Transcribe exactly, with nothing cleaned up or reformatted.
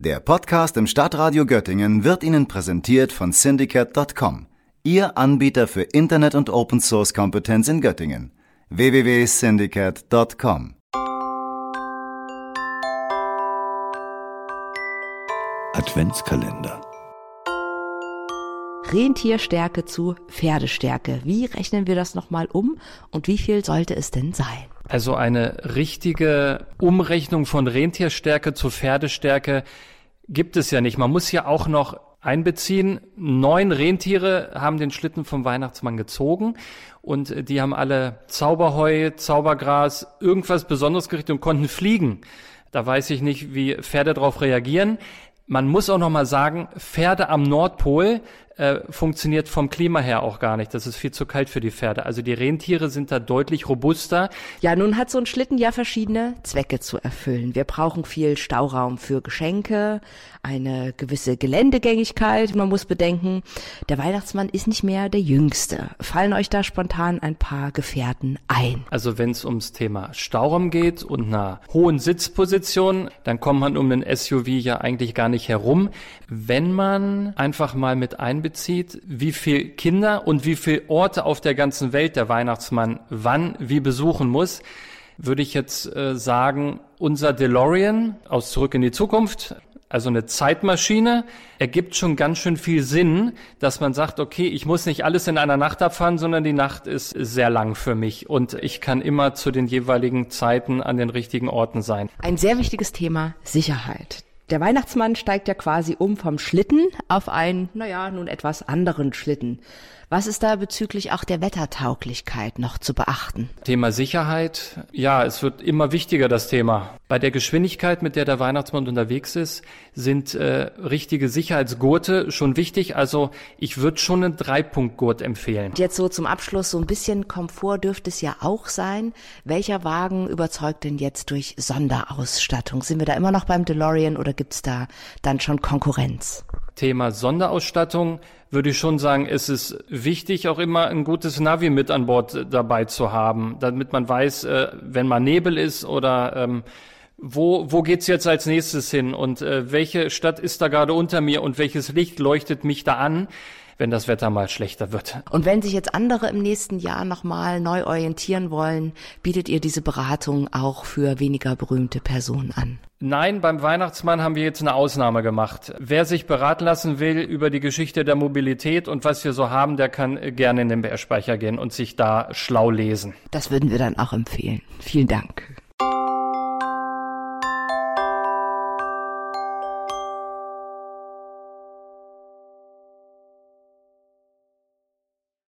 Der Podcast im Stadtradio Göttingen wird Ihnen präsentiert von Syndicate Punkt com, Ihr Anbieter für Internet- und Open-Source-Kompetenz in Göttingen. w w w punkt syndicate punkt com. Adventskalender. Rentierstärke zu Pferdestärke. Wie rechnen wir das nochmal um und wie viel sollte es denn sein? Also eine richtige Umrechnung von Rentierstärke zu Pferdestärke gibt es ja nicht. Man muss ja auch noch einbeziehen, neun Rentiere haben den Schlitten vom Weihnachtsmann gezogen und die haben alle Zauberheu, Zaubergras, irgendwas Besonderes gerichtet und konnten fliegen. Da weiß ich nicht, wie Pferde darauf reagieren. Man muss auch noch mal sagen, Pferde am Nordpol äh, funktioniert vom Klima her auch gar nicht. Das ist viel zu kalt für die Pferde. Also die Rentiere sind da deutlich robuster. Ja, nun hat so ein Schlitten ja verschiedene Zwecke zu erfüllen. Wir brauchen viel Stauraum für Geschenke, eine gewisse Geländegängigkeit. Man muss bedenken, der Weihnachtsmann ist nicht mehr der Jüngste. Fallen euch da spontan ein paar Gefährten ein? Also wenn es ums Thema Stauraum geht und einer hohen Sitzposition, dann kommt man um einen S U V ja eigentlich gar nicht herum. Wenn man einfach mal mit einbezieht, wie viel Kinder und wie viele Orte auf der ganzen Welt der Weihnachtsmann wann wie besuchen muss, würde ich jetzt äh, sagen, unser DeLorean aus Zurück in die Zukunft, also eine Zeitmaschine, ergibt schon ganz schön viel Sinn, dass man sagt, okay, ich muss nicht alles in einer Nacht abfahren, sondern die Nacht ist sehr lang für mich und ich kann immer zu den jeweiligen Zeiten an den richtigen Orten sein. Ein sehr wichtiges Thema, Sicherheit. Der Weihnachtsmann steigt ja quasi um vom Schlitten auf einen, naja, nun etwas anderen Schlitten. Was ist da bezüglich auch der Wettertauglichkeit noch zu beachten? Thema Sicherheit, ja, es wird immer wichtiger, das Thema. Bei der Geschwindigkeit, mit der der Weihnachtsmann unterwegs ist, sind äh, richtige Sicherheitsgurte schon wichtig. Also ich würde schon einen Dreipunktgurt empfehlen. Jetzt so zum Abschluss, so ein bisschen Komfort dürfte es ja auch sein. Welcher Wagen überzeugt denn jetzt durch Sonderausstattung? Sind wir da immer noch beim DeLorean oder gibt's da dann schon Konkurrenz? Thema Sonderausstattung würde ich schon sagen, es ist wichtig, auch immer ein gutes Navi mit an Bord dabei zu haben, damit man weiß, äh, wenn mal Nebel ist oder ähm, wo wo geht's jetzt als nächstes hin und äh, welche Stadt ist da gerade unter mir und welches Licht leuchtet mich da an, wenn das Wetter mal schlechter wird. Und wenn sich jetzt andere im nächsten Jahr nochmal neu orientieren wollen, bietet ihr diese Beratung auch für weniger berühmte Personen an? Nein, beim Weihnachtsmann haben wir jetzt eine Ausnahme gemacht. Wer sich beraten lassen will über die Geschichte der Mobilität und was wir so haben, der kann gerne in den B R-Speicher gehen und sich da schlau lesen. Das würden wir dann auch empfehlen. Vielen Dank.